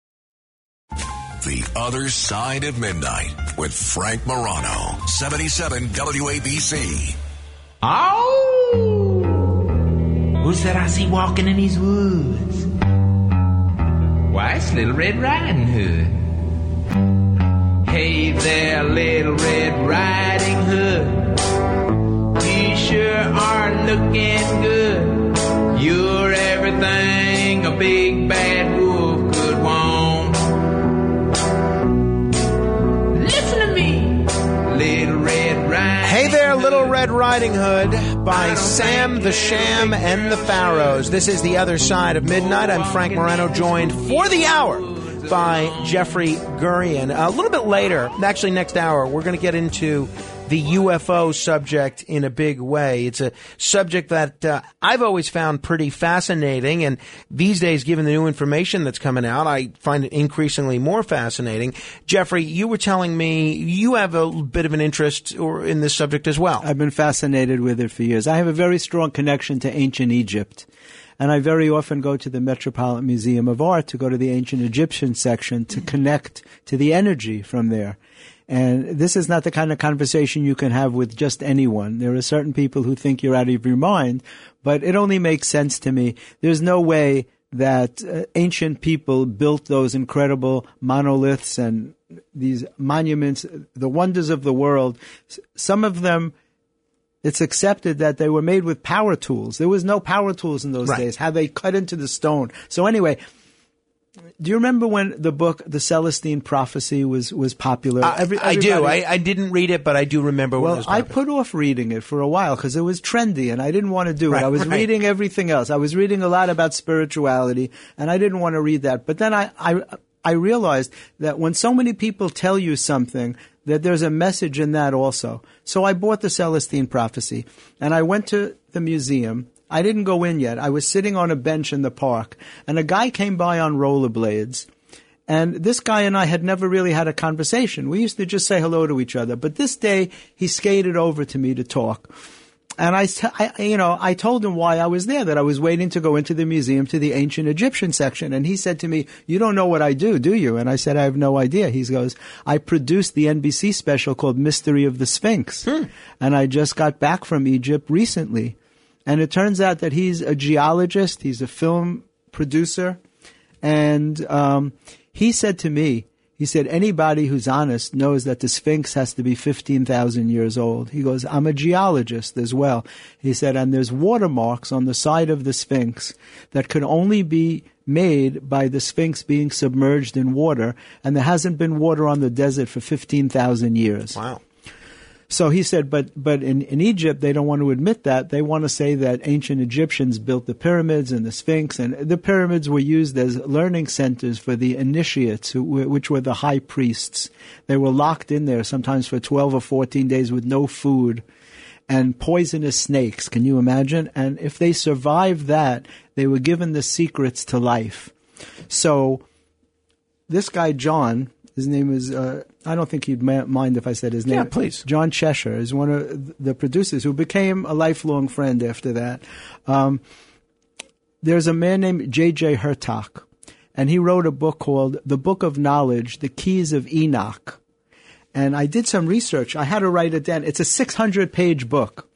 Speaker 4: The Other Side of Midnight with Frank Morano, seventy-seven W A B C.
Speaker 7: Oh! Who's that I see walking in these woods? Why, it's Little Red Riding Hood. Hey there, Little Red Riding Hood. You sure are looking good. You're everything a big bad wolf could want. Listen to me, Little Red Riding
Speaker 1: Hey there, Little Red Riding Hood by Sam the Sham and the Pharaohs. This is The Other Side of Midnight. I'm Frank Moreno, joined for the hour by Jeffrey Gurian. A little bit later, actually next hour, we're going to get into the U F O subject in a big way. It's a subject that uh, I've always found pretty fascinating, and these days, given the new information that's coming out, I find it increasingly more fascinating. Jeffrey, you were telling me you have a bit of an interest or in this subject as well.
Speaker 2: I've been fascinated with it for years. I have a very strong connection to ancient Egypt. And I very often go to the Metropolitan Museum of Art to go to the ancient Egyptian section to connect to the energy from there. And this is not the kind of conversation you can have with just anyone. There are certain people who think you're out of your mind, but it only makes sense to me. There's no way that uh, ancient people built those incredible monoliths and these monuments, the wonders of the world. Some of them, it's accepted that they were made with power tools. There was no power tools in those
Speaker 1: right.
Speaker 2: days, how they cut into the stone. So anyway, do you remember when the book, The Celestine Prophecy, was, was popular?
Speaker 1: Uh,
Speaker 2: Every,
Speaker 1: I do. I, I didn't read it, but I do remember when
Speaker 2: well,
Speaker 1: it was
Speaker 2: I
Speaker 1: popular.
Speaker 2: put off reading it for a while because it was trendy and I didn't want to do
Speaker 1: right,
Speaker 2: it. I was
Speaker 1: right.
Speaker 2: reading everything else. I was reading a lot about spirituality and I didn't want to read that. But then I, I, I realized that when so many people tell you something, that there's a message in that also. So I bought The Celestine Prophecy and I went to the museum. I didn't go in yet. I was sitting on a bench in the park and a guy came by on rollerblades. And this guy and I had never really had a conversation. We used to just say hello to each other. But this day, he skated over to me to talk. And I, I, you know, I told him why I was there, that I was waiting to go into the museum to the ancient Egyptian section. And he said to me, "You don't know what I do, do you?" And I said, "I have no idea." He goes, "I produced the N B C special called Mystery of the Sphinx. Hmm. And I just got back from Egypt recently." And it turns out that he's a geologist. He's a film producer. And um, he said to me, he said, anybody who's honest knows that the Sphinx has to be fifteen thousand years old. He goes, "I'm a geologist as well." He said, and there's watermarks on the side of the Sphinx that could only be made by the Sphinx being submerged in water. And there hasn't been water on the desert for fifteen thousand years.
Speaker 1: Wow.
Speaker 2: So he said, but but in, in Egypt, they don't want to admit that. They want to say that ancient Egyptians built the pyramids and the Sphinx, and the pyramids were used as learning centers for the initiates, who, which were the high priests. They were locked in there sometimes for twelve or fourteen days with no food and poisonous snakes. Can you imagine? And if they survived that, they were given the secrets to life. So this guy, John, his name is, uh, I don't think he'd ma- mind if I said his name.
Speaker 1: Yeah, please.
Speaker 2: John Cheshire is one of the producers who became a lifelong friend after that. Um, there's a man named J J Hertak, and he wrote a book called The Book of Knowledge, The Keys of Enoch. And I did some research. I had to write it down. It's a six hundred page book.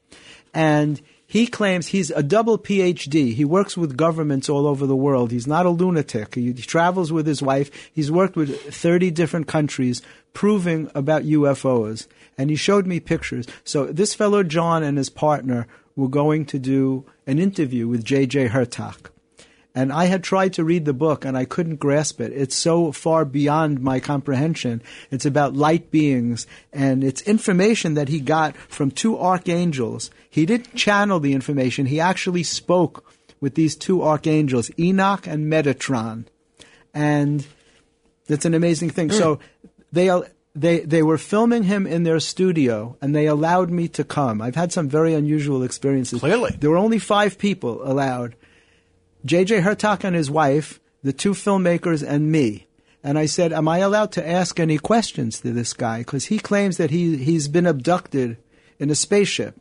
Speaker 2: And he claims he's a double P H D. He works with governments all over the world. He's not a lunatic. He, he travels with his wife. He's worked with thirty different countries proving about U F Os. And he showed me pictures. So this fellow John and his partner were going to do an interview with J J Hertak. And I had tried to read the book, and I couldn't grasp it. It's so far beyond my comprehension. It's about light beings, and it's information that he got from two archangels. He didn't channel the information. He actually spoke with these two archangels, Enoch and Metatron. And that's an amazing thing. Mm. So they they they were filming him in their studio, and they allowed me to come. I've had some very unusual experiences.
Speaker 1: Clearly.
Speaker 2: There were only five people allowed. J J Hertak and his wife, the two filmmakers, and me. And I said, am I allowed to ask any questions to this guy? Because he claims that he, he's been abducted in a spaceship.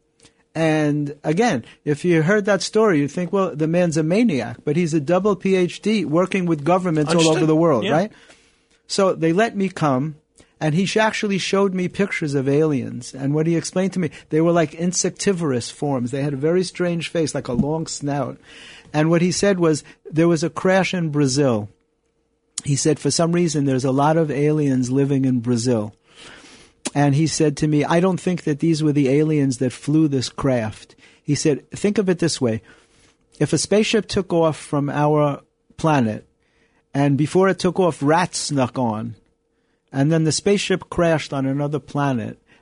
Speaker 2: And again, if you heard that story, you'd think, well, the man's a maniac. But he's a double P H D working with governments
Speaker 1: Understood.
Speaker 2: all over the world,
Speaker 1: Yeah.
Speaker 2: right? So they let me come. And he actually showed me pictures of aliens. And what he explained to me, they were like insectivorous forms. They had a very strange face, like a long snout. And what he said was, there was a crash in Brazil. He said, for some reason, there's a lot of aliens living in Brazil. And he said to me, I don't think that these were the aliens that flew this craft. He said, think of it this way. If a spaceship took off from our planet, and before it took off, rats snuck on, and then the spaceship crashed on another planet,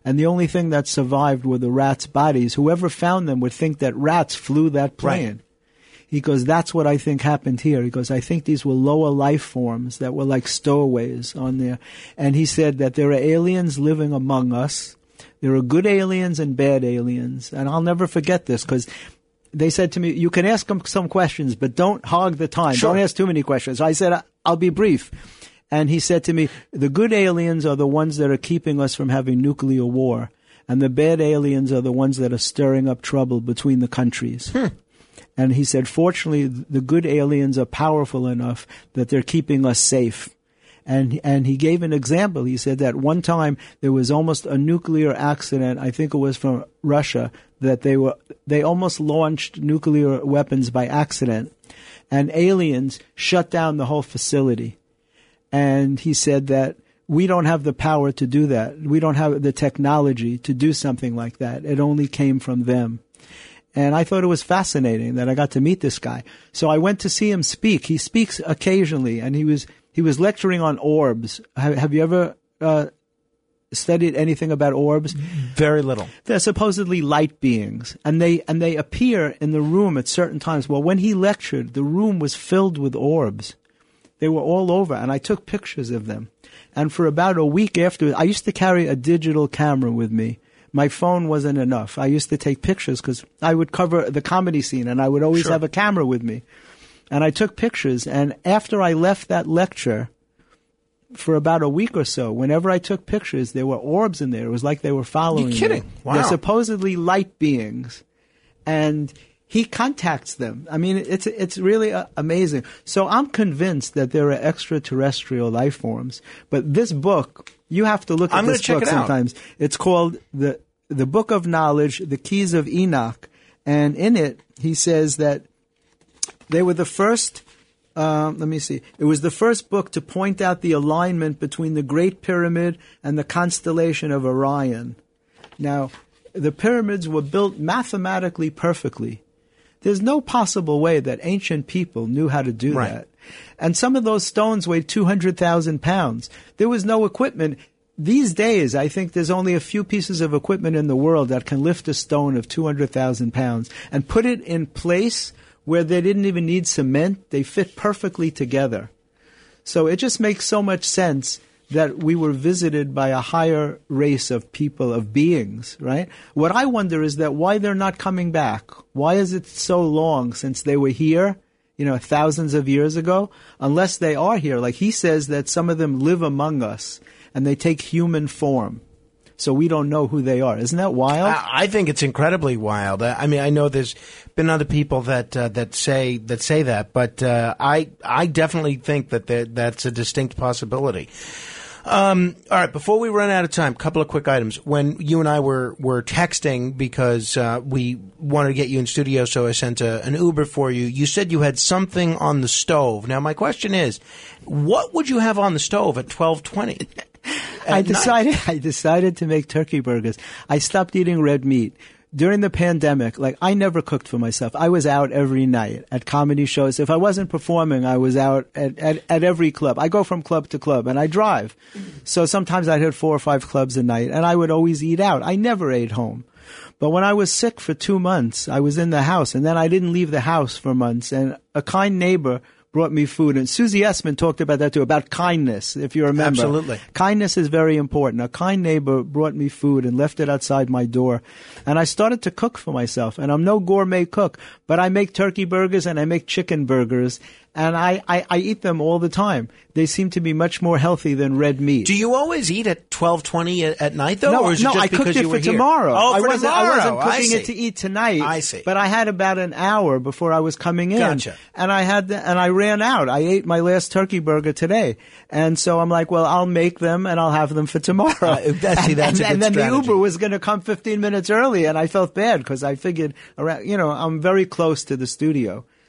Speaker 2: and the only thing that survived were the rats' bodies. Whoever found them would think that rats flew that plane.
Speaker 1: Right.
Speaker 2: He goes, that's what I think happened here. He goes, I think these were lower life forms that were like stowaways on there. And he said that there are aliens living among us. There are good aliens and bad aliens. And I'll never forget this because they said to me, you can ask them some questions, but don't hog the time.
Speaker 1: Sure.
Speaker 2: Don't ask too many questions. I said, I'll be brief. And he said to me, the good aliens are the ones that are keeping us from having nuclear war. And the bad aliens are the ones that are stirring up trouble between the countries.
Speaker 1: Hmm.
Speaker 2: And he said, fortunately, the good aliens are powerful enough that they're keeping us safe. And and he gave an example. He said that one time there was almost a nuclear accident. I think it was from Russia that they were they almost launched nuclear weapons by accident, and aliens shut down the whole facility. And he said that we don't have the power to do that. We don't have the technology to do something like that. It only came from them. And I thought it was fascinating that I got to meet this guy. So I went to see him speak. He speaks occasionally, and he was he was lecturing on orbs. Have, have you ever uh, studied anything about orbs?
Speaker 1: Very little.
Speaker 2: They're supposedly light beings, and they and they appear in the room at certain times. Well, when he lectured, the room was filled with orbs. They were all over, and I took pictures of them. And for about a week after, I used to carry a digital camera with me. My phone wasn't enough. I used to take pictures because I would cover the comedy scene, and I would always
Speaker 1: Sure.
Speaker 2: have a camera with me. And I took pictures, and after I left that lecture, for about a week or so, whenever I took pictures, there were orbs in there. It was like they were following
Speaker 1: You're kidding.
Speaker 2: me.
Speaker 1: Wow.
Speaker 2: They're supposedly light beings. And he contacts them. I mean, it's it's really uh, amazing. So I'm convinced that there are extraterrestrial life forms. But this book, you have to look at
Speaker 1: I'm gonna
Speaker 2: this
Speaker 1: check
Speaker 2: book
Speaker 1: it out.
Speaker 2: sometimes. It's called the the Book of Knowledge, The Keys of Enoch, and in it he says that they were the first. Um, let me see. It was the first book to point out the alignment between the Great Pyramid and the constellation of Orion. Now, the pyramids were built mathematically perfectly. There's no possible way that ancient people knew how to do
Speaker 1: Right.
Speaker 2: that. And some of those stones weighed two hundred thousand pounds. There was no equipment. These days, I think there's only a few pieces of equipment in the world that can lift a stone of two hundred thousand pounds and put it in place where they didn't even need cement. They fit perfectly together. So it just makes so much sense that we were visited by a higher race of people, of beings, right? What I wonder is that why they're not coming back. Why is it so long since they were here, you know, thousands of years ago? Unless they are here. Like he says that some of them live among us and they take human form. So we don't know who they are. Isn't that wild?
Speaker 1: I, I think it's incredibly wild. I, I mean, I know there's been other people that uh, that say that say that, but uh, I I definitely think that there, that's a distinct possibility. Um, all right, before we run out of time, a couple of quick items. When you and I were, were texting because uh, we wanted to get you in studio, so I sent a, an Uber for you, you said you had something on the stove. Now, my question is, what would you have on the stove at twelve twenty?
Speaker 2: I decided I decided to make turkey burgers. I stopped eating red meat. During the pandemic, like, I never cooked for myself. I was out every night at comedy shows. If I wasn't performing, I was out at, at, at every club. I go from club to club, and I drive. So sometimes I'd hit four or five clubs a night, and I would always eat out. I never ate home. But when I was sick for two months, I was in the house, and then I didn't leave the house for months, and a kind neighbor brought me food. And Susie Essman talked about that too, about kindness, if you remember.
Speaker 1: Absolutely.
Speaker 2: Kindness is very important. A kind neighbor brought me food and left it outside my door. And I started to cook for myself. And I'm no gourmet cook, but I make turkey burgers and I make chicken burgers. And I, I, I eat them all the time. They seem to be much more healthy than red meat.
Speaker 1: Do you always eat at twelve twenty at, at night, though?
Speaker 2: No,
Speaker 1: or is it
Speaker 2: no,
Speaker 1: just
Speaker 2: I
Speaker 1: because
Speaker 2: cooked it
Speaker 1: you
Speaker 2: for
Speaker 1: were here?
Speaker 2: tomorrow.
Speaker 1: Oh,
Speaker 2: I
Speaker 1: for
Speaker 2: wasn't,
Speaker 1: tomorrow.
Speaker 2: I wasn't
Speaker 1: I
Speaker 2: cooking
Speaker 1: see.
Speaker 2: it to eat tonight.
Speaker 1: I see.
Speaker 2: But I had about an hour before I was coming in.
Speaker 1: Gotcha.
Speaker 2: And I had, the, and I ran out. I ate my last turkey burger today. And so I'm like, well, I'll make them and I'll have them for tomorrow.
Speaker 1: Uh, that's, see, that's
Speaker 2: and,
Speaker 1: a good
Speaker 2: and then
Speaker 1: strategy.
Speaker 2: the Uber was going to come fifteen minutes early, and I felt bad because I figured, around, you know, I'm very close to the studio.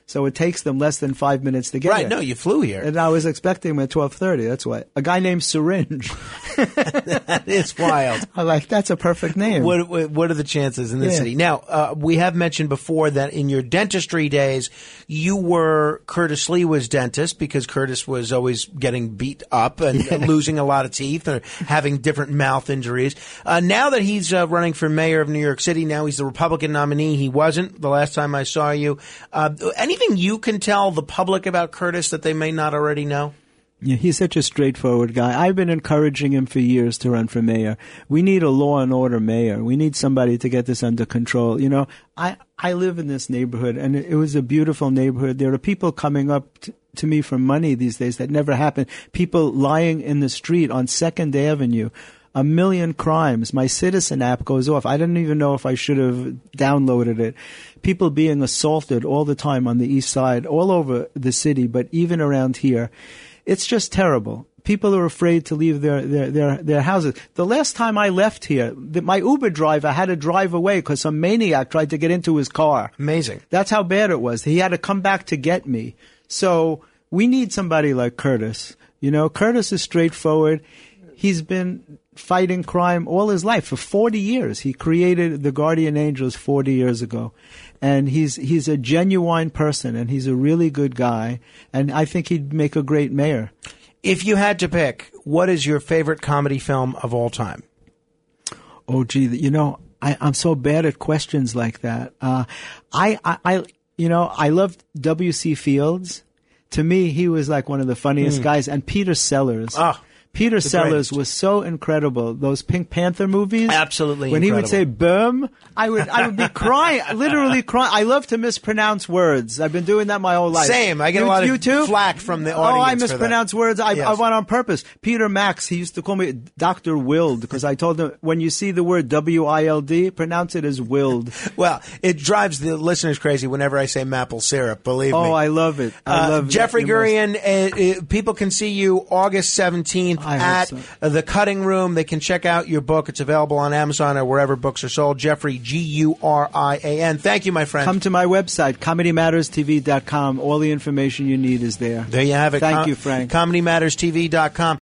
Speaker 2: so it takes them less than five minutes to get
Speaker 1: Right,
Speaker 2: here.
Speaker 1: no, you flew here.
Speaker 2: And I was expecting him at twelve thirty. That's why. A guy named Syringe.
Speaker 1: That is wild.
Speaker 2: I'm like, that's a perfect name.
Speaker 1: What, what what are the chances in this
Speaker 2: Yeah.
Speaker 1: city? Now, uh, we have mentioned before that in your dentistry days, you were Curtis Lewa's dentist because Curtis was always getting beat up and losing a lot of teeth or having different mouth injuries. Uh, now that he's uh, running for mayor of New York City, now he's the Republican nominee. He wasn't the last time I saw you. Uh, anything you can tell the public about Curtis that they may not already know?
Speaker 2: Yeah, he's such a straightforward guy. I've been encouraging him for years to run for mayor. We need a law and order mayor. We need somebody to get this under control. You know, I, I live in this neighborhood, and it, it was a beautiful neighborhood. There are people coming up t- to me for money these days that never happened. People lying in the street on Second Avenue. A million crimes. My Citizen app goes off. I didn't even know if I should have downloaded it. People being assaulted all the time on the east side, all over the city, but even around here. It's just terrible. People are afraid to leave their, their, their, their houses. The last time I left here, the, my Uber driver had to drive away because some maniac tried to get into his car.
Speaker 1: Amazing.
Speaker 2: That's how bad it was. He had to come back to get me. So we need somebody like Curtis. You know, Curtis is straightforward. He's been fighting crime all his life for forty years. He created the Guardian Angels forty years ago. And he's he's a genuine person, and he's a really good guy, and I think he'd make a great mayor.
Speaker 1: If you had to pick, what is your favorite comedy film of all time?
Speaker 2: Oh, gee, you know, I, I'm so bad at questions like that. Uh, I, I, I, you know, I loved W C. Fields. To me, he was like one of the funniest
Speaker 1: Mm.
Speaker 2: guys, and Peter Sellers.
Speaker 1: Ah.
Speaker 2: Peter
Speaker 1: The
Speaker 2: Sellers
Speaker 1: greatest.
Speaker 2: was so incredible. Those Pink Panther movies.
Speaker 1: Absolutely
Speaker 2: When he would say
Speaker 1: incredible.
Speaker 2: "berm," I would I would be crying, literally crying. I love to mispronounce words. I've been doing that my whole life.
Speaker 1: Same. I get
Speaker 2: you,
Speaker 1: a lot of
Speaker 2: you too?
Speaker 1: flack from the
Speaker 2: Oh,
Speaker 1: audience
Speaker 2: I
Speaker 1: for that.
Speaker 2: mispronounce words. I,
Speaker 1: Yes.
Speaker 2: I went on purpose. Peter Max, he used to call me Doctor Wild because I told him when you see the word W I L D, pronounce it as Wild.
Speaker 1: Well, it drives the listeners crazy whenever I say maple syrup, believe me.
Speaker 2: Oh, I love it. I
Speaker 1: Uh,
Speaker 2: love
Speaker 1: Jeffrey
Speaker 2: it. You must-
Speaker 1: Gurian, uh, uh, people can see you August seventeenth
Speaker 2: I hope
Speaker 1: at
Speaker 2: so.
Speaker 1: uh, The Cutting Room. They can check out your book. It's available on Amazon or wherever books are sold. Jeffrey, G U R I A N. Thank you, my friend.
Speaker 2: Come to my website, comedy matters t v dot com. All the information you need is there.
Speaker 1: There you have it.
Speaker 2: Thank
Speaker 1: Com-
Speaker 2: you, Frank.
Speaker 1: comedy matters t v dot com.